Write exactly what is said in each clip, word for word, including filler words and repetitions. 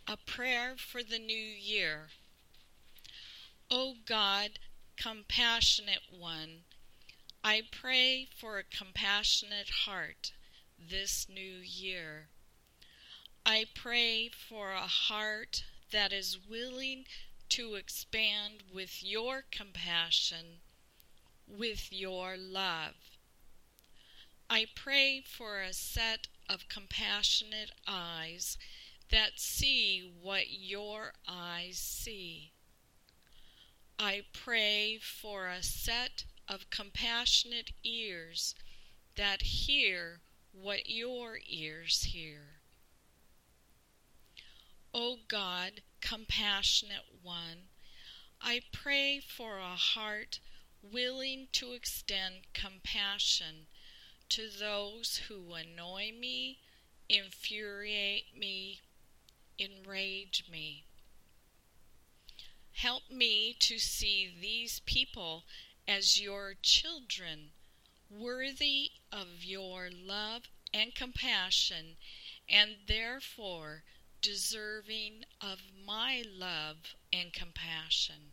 A prayer for the new year. O God, compassionate one, I pray for a compassionate heart this new year. I pray for a heart that is willing to expand with your compassion, with your love. I pray for a set of compassionate eyes that see what your eyes see. I pray for a set of compassionate ears that hear what your ears hear. O God, compassionate one, I pray for a heart willing to extend compassion to those who annoy me, infuriate me, enrage me. Help me to see these people as your children, worthy of your love and compassion, and therefore deserving of my love and compassion.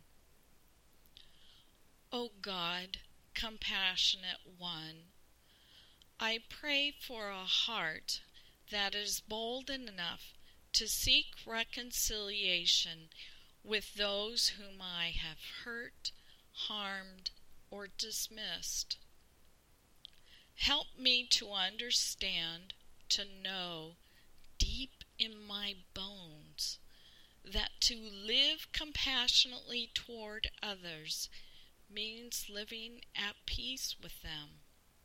O God, compassionate one, I pray for a heart that is bold enough to seek reconciliation with those whom I have hurt, harmed, or dismissed. Help me to understand, to know deep in my bones that to live compassionately toward others means living at peace with them.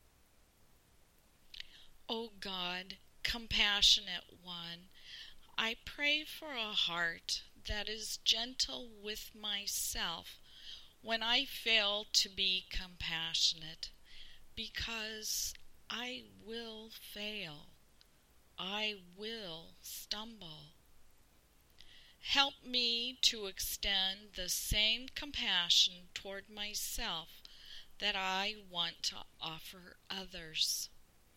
O God, compassionate one, I pray for a heart that is gentle with myself when I fail to be compassionate, because I will fail. I will stumble. Help me to extend the same compassion toward myself that I want to offer others.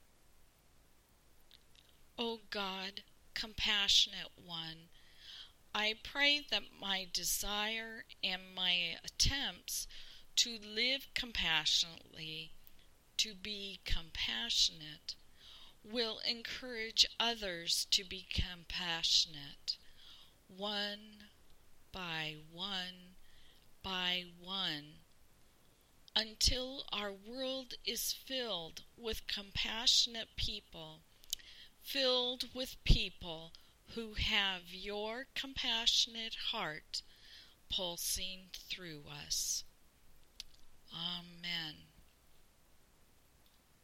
O God, compassionate one, I pray that my desire and my attempts to live compassionately, to be compassionate, will encourage others to be compassionate, one by one by one, until our world is filled with compassionate people, filled with people who have your compassionate heart pulsing through us.